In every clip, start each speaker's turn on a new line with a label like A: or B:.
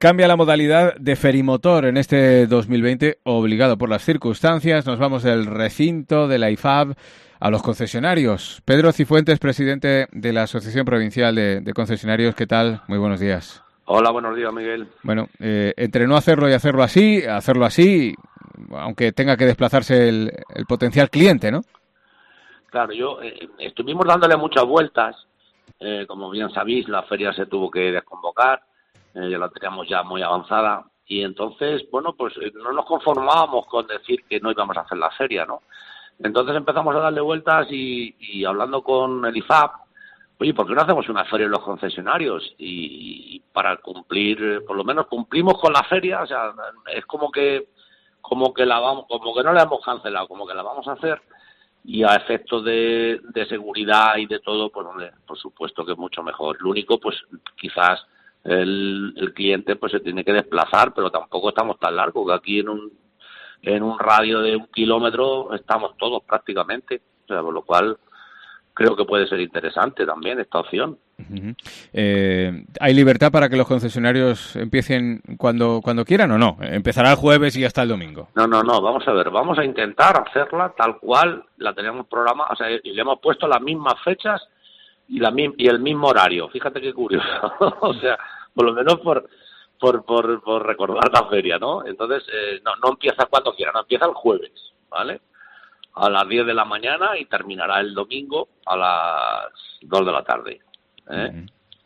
A: Cambia la modalidad de ferimotor en este 2020, obligado por las circunstancias. Nos vamos del recinto de la IFAB a los concesionarios. Pedro Cifuentes, presidente de la Asociación Provincial de Concesionarios. ¿Qué tal? Muy buenos días.
B: Hola, buenos días, Miguel.
A: Bueno, entre no hacerlo y hacerlo así, aunque tenga que desplazarse el potencial cliente, ¿no?
B: Claro, estuvimos dándole muchas vueltas. Como bien sabéis, la feria se tuvo que desconvocar. Ya la teníamos ya muy avanzada. Y entonces, bueno, pues no nos conformábamos con decir que no íbamos a hacer la feria, ¿no? Entonces empezamos a darle vueltas y hablando con el IFAB, oye, ¿por qué no hacemos una feria en los concesionarios? Y para cumplir, por lo menos cumplimos con la feria, o sea, es como que no la hemos cancelado, como que la vamos a hacer. Y a efectos de seguridad y de todo, pues por supuesto que es mucho mejor. Lo único, pues quizás el cliente pues se tiene que desplazar, pero tampoco estamos tan largos, que aquí en un radio de 1 kilómetro estamos todos prácticamente, o sea, por lo cual creo que puede ser interesante también esta opción.
A: Uh-huh. ¿Hay libertad para que los concesionarios empiecen cuando quieran o no? ¿Empezará el jueves y hasta el domingo?
B: No, vamos a ver, vamos a intentar hacerla tal cual la tenemos programada, o sea, y le hemos puesto las mismas fechas y el mismo horario. Fíjate qué curioso. O sea, por lo menos por recordar la feria, ¿no? Entonces, no empieza cuando quiera, no empieza el jueves, ¿vale? A las 10 de la mañana y terminará el domingo a las 2 de la tarde.
A: Uh-huh.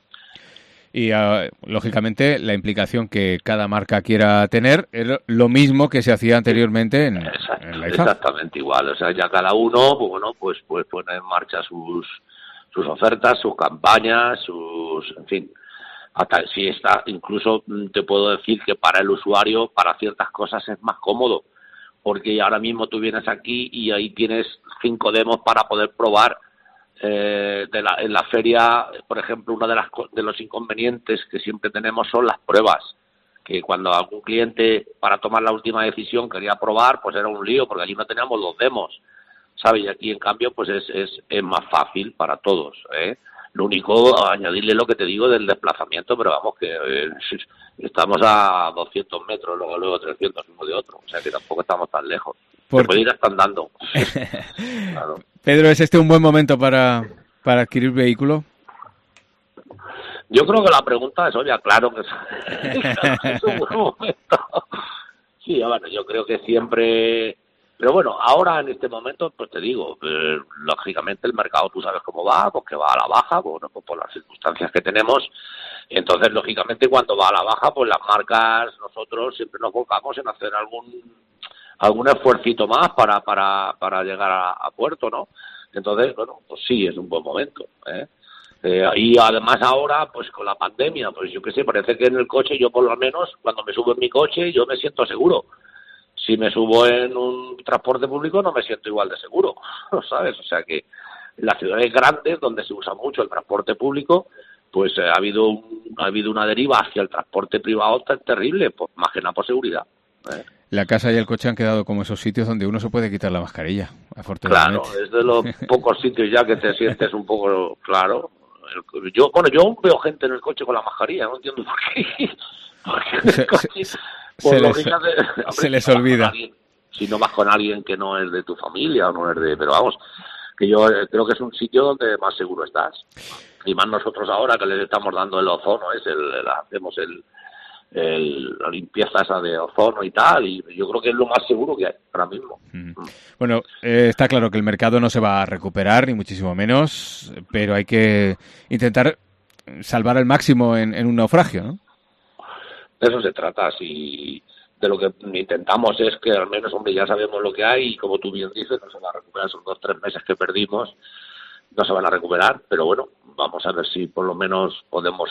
A: Y lógicamente la implicación que cada marca quiera tener es lo mismo que se hacía anteriormente en la IFAB.
B: Exactamente igual, o sea, ya cada uno pues pone en marcha sus ofertas, sus campañas, en fin, hasta si está, incluso te puedo decir que para el usuario, para ciertas cosas es más cómodo, porque ahora mismo tú vienes aquí y ahí tienes 5 demos para poder probar. En la feria, por ejemplo, uno de los inconvenientes que siempre tenemos son las pruebas, que cuando algún cliente para tomar la última decisión quería probar, pues era un lío, porque allí no teníamos los demos, ¿sabes? Y aquí en cambio pues es más fácil para todos, ¿eh? Lo único, añadirle lo que te digo del desplazamiento, pero vamos, que estamos a 200 metros, luego 300 uno de otro, o sea que tampoco estamos tan lejos. Se puede ir hasta andando. Claro.
A: Pedro, ¿es este un buen momento para adquirir vehículo?
B: Yo creo que la pregunta es obvia, claro que es un buen momento. Sí, bueno, yo creo que siempre... Pero bueno, ahora en este momento, pues te digo, lógicamente el mercado tú sabes cómo va, porque va a la baja, bueno, pues por las circunstancias que tenemos. Entonces, lógicamente, cuando va a la baja, pues las marcas, nosotros siempre nos volcamos en hacer algún esfuercito más para llegar a puerto, ¿no? Entonces, bueno, pues sí, es un buen momento, ¿eh? Y además ahora, pues con la pandemia, pues yo qué sé, parece que en el coche, yo por lo menos, cuando me subo en mi coche, yo me siento seguro. Si me subo en un transporte público no me siento igual de seguro, ¿sabes? O sea que en las ciudades grandes, donde se usa mucho el transporte público, pues ha habido una deriva hacia el transporte privado tan terrible, pues más que nada por seguridad, ¿eh?
A: La casa y el coche han quedado como esos sitios donde uno se puede quitar la mascarilla, afortunadamente.
B: Claro, es de los pocos sitios ya que te sientes un poco claro. Yo veo gente en el coche con la mascarilla, no entiendo por qué. Porque en el coche,
A: se les olvida.
B: Si no vas con alguien que no es de tu familia o no es de... Pero vamos, que yo creo que es un sitio donde más seguro estás. Y más nosotros ahora que les estamos dando el ozono, hacemos la limpieza esa de ozono y tal, y yo creo que es lo más seguro que hay ahora mismo.
A: Bueno, está claro que el mercado no se va a recuperar, ni muchísimo menos, pero hay que intentar salvar al máximo en un naufragio, ¿no?
B: De eso se trata, si de lo que intentamos es que al menos, hombre, ya sabemos lo que hay y como tú bien dices, no se va a recuperar esos 2-3 meses que perdimos, no se van a recuperar, pero bueno, vamos a ver si por lo menos podemos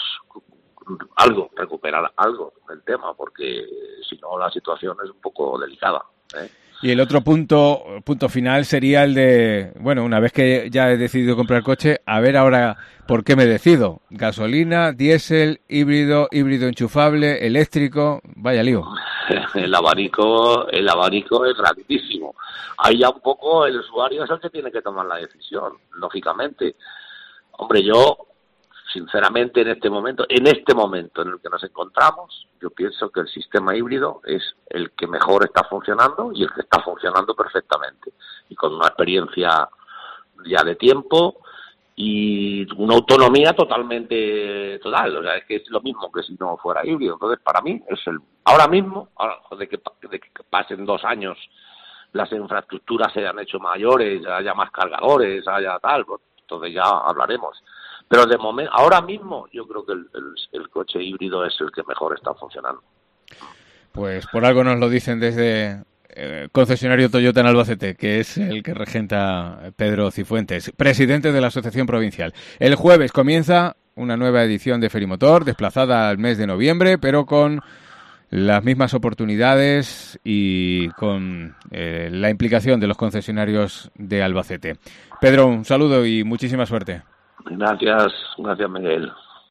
B: recuperar algo del tema, porque si no la situación es un poco delicada, ¿eh?
A: Y el otro punto final sería el de, bueno, una vez que ya he decidido comprar coche, a ver ahora por qué me decido. Gasolina, diésel, híbrido enchufable, eléctrico, vaya lío.
B: El abanico es grandísimo. Ahí ya un poco el usuario es el que tiene que tomar la decisión, lógicamente. Hombre, yo sinceramente, en este momento en el que nos encontramos, yo pienso que el sistema híbrido es el que mejor está funcionando y el que está funcionando perfectamente. Y con una experiencia ya de tiempo y una autonomía total. O sea, es que es lo mismo que si no fuera híbrido. Entonces, para mí, ahora mismo, de que pasen 2 años, las infraestructuras se hayan hecho mayores, haya más cargadores, haya tal, pues, entonces ya hablaremos. Pero de momento, ahora mismo, yo creo que el coche híbrido es el que mejor está funcionando.
A: Pues por algo nos lo dicen desde concesionario Toyota en Albacete, que es el que regenta Pedro Cifuentes, presidente de la Asociación Provincial. El jueves comienza una nueva edición de Ferimotor, desplazada al mes de noviembre, pero con las mismas oportunidades y con la implicación de los concesionarios de Albacete. Pedro, un saludo y muchísima suerte.
B: Gracias Miguel.